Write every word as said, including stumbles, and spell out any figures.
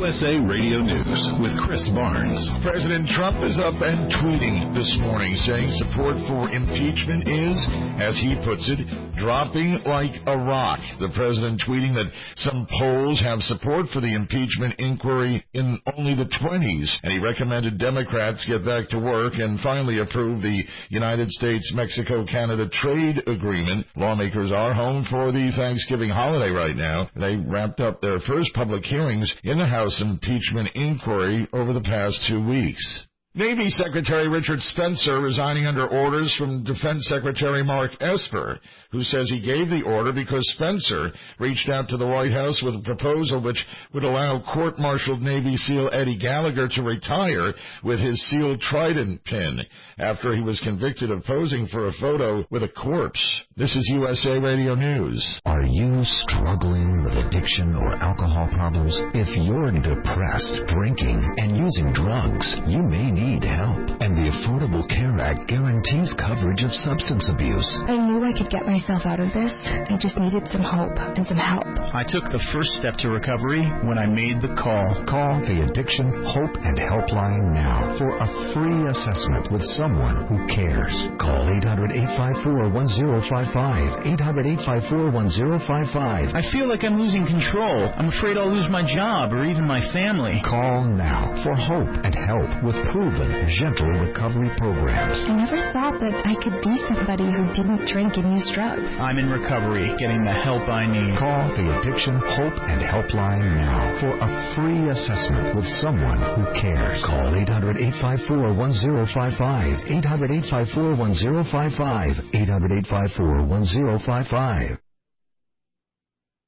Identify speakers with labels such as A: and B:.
A: S A Radio News with Chris Barnes.
B: President Trump is up and tweeting this morning, saying support for impeachment is, as he puts it, dropping like a rock. The president tweeting that some polls have support for the impeachment inquiry in only the twenties, and he recommended Democrats get back to work and finally approve the United States-Mexico-Canada trade agreement. Lawmakers are home for the Thanksgiving holiday right now. They wrapped up their first public hearings in the House impeachment inquiry over the past two weeks. Navy Secretary Richard Spencer resigning under orders from Defense Secretary Mark Esper, who says he gave the order because Spencer reached out to the White House with a proposal which would allow court-martialed Navy SEAL Eddie Gallagher to retire with his SEAL Trident pin after he was convicted of posing for a photo with a corpse. This is U S A Radio News.
C: Are you struggling with addiction or alcohol problems? If you're depressed, drinking, and using drugs, you may need Need help, and the Affordable Care Act guarantees coverage of substance abuse.
D: I knew I could get myself out of this. I just needed some hope and some help.
E: I took the first step to recovery when I made the call.
C: Call the Addiction Hope and Helpline now for a free assessment with someone who cares. Call eight hundred, eight five four, one zero five five, eight hundred, eight five four, one zero five five.
E: I feel like I'm losing control. I'm afraid I'll lose my job or even my family.
C: Call now for hope and help with proven gentle recovery programs.
D: I never thought that I could be somebody who didn't drink and use drugs.
E: I'm in recovery, getting the help I need.
C: Call the Addiction Hope and Helpline now for a free assessment with someone who cares. Call eight hundred, eight five four, one zero five five, eight hundred, eight five four, one zero five five, eight hundred, eight five four, one zero five five.